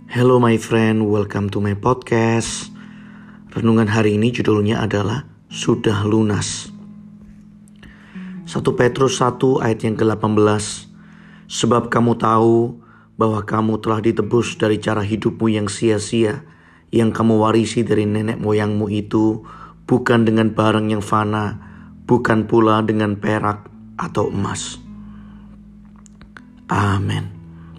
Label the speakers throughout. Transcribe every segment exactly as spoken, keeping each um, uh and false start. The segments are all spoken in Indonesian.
Speaker 1: Hello my friend, welcome to my podcast. Renungan hari ini judulnya adalah Sudah Lunas. satu Petrus satu ayat yang ke delapan belas. Sebab kamu tahu bahwa kamu telah ditebus dari cara hidupmu yang sia-sia, yang kamu warisi dari nenek moyangmu itu, bukan dengan barang yang fana, bukan pula dengan perak atau emas. Amin.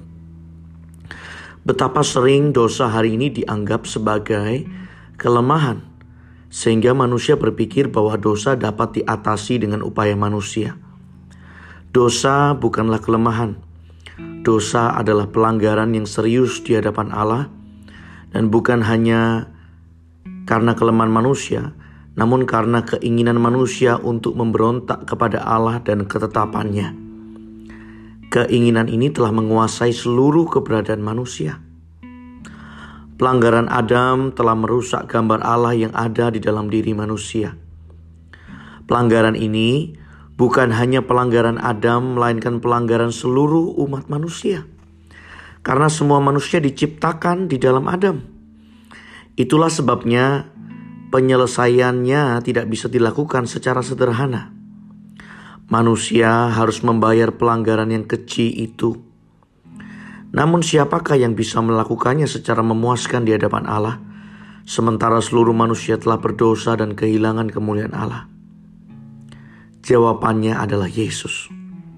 Speaker 1: Betapa sering dosa hari ini dianggap sebagai kelemahan, sehingga manusia berpikir bahwa dosa dapat diatasi dengan upaya manusia. Dosa bukanlah kelemahan. Dosa adalah pelanggaran yang serius di hadapan Allah, dan bukan hanya karena kelemahan manusia, namun karena keinginan manusia untuk memberontak kepada Allah dan ketetapannya. Keinginan ini telah menguasai seluruh keberadaan manusia. Pelanggaran Adam telah merusak gambar Allah yang ada di dalam diri manusia. Pelanggaran ini bukan hanya pelanggaran Adam, melainkan pelanggaran seluruh umat manusia. Karena semua manusia diciptakan di dalam Adam. Itulah sebabnya penyelesaiannya tidak bisa dilakukan secara sederhana. Manusia harus membayar pelanggaran yang keji itu. Namun siapakah yang bisa melakukannya secara memuaskan di hadapan Allah, sementara seluruh manusia telah berdosa dan kehilangan kemuliaan Allah? Jawabannya adalah Yesus.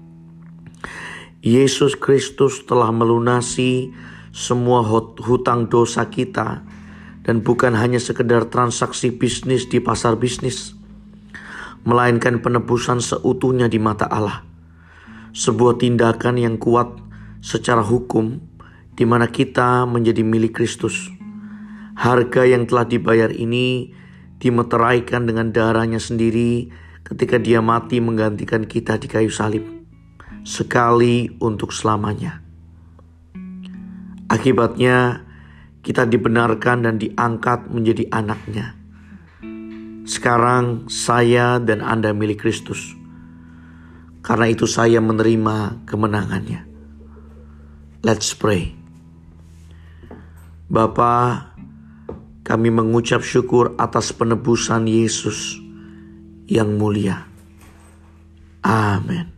Speaker 1: Yesus Kristus telah melunasi semua hutang dosa kita, dan bukan hanya sekedar transaksi bisnis di pasar bisnis, melainkan penebusan seutuhnya di mata Allah. Sebuah tindakan yang kuat secara hukum, di mana kita menjadi milik Kristus. Harga yang telah dibayar ini dimeteraikan dengan darahnya sendiri ketika dia mati menggantikan kita di kayu salib, sekali untuk selamanya. Akibatnya kita dibenarkan dan diangkat menjadi anaknya. Sekarang saya dan Anda milik Kristus. Karena itu saya menerima kemenangannya. Let's pray. Bapa, kami mengucap syukur atas penebusan Yesus yang mulia. Amin.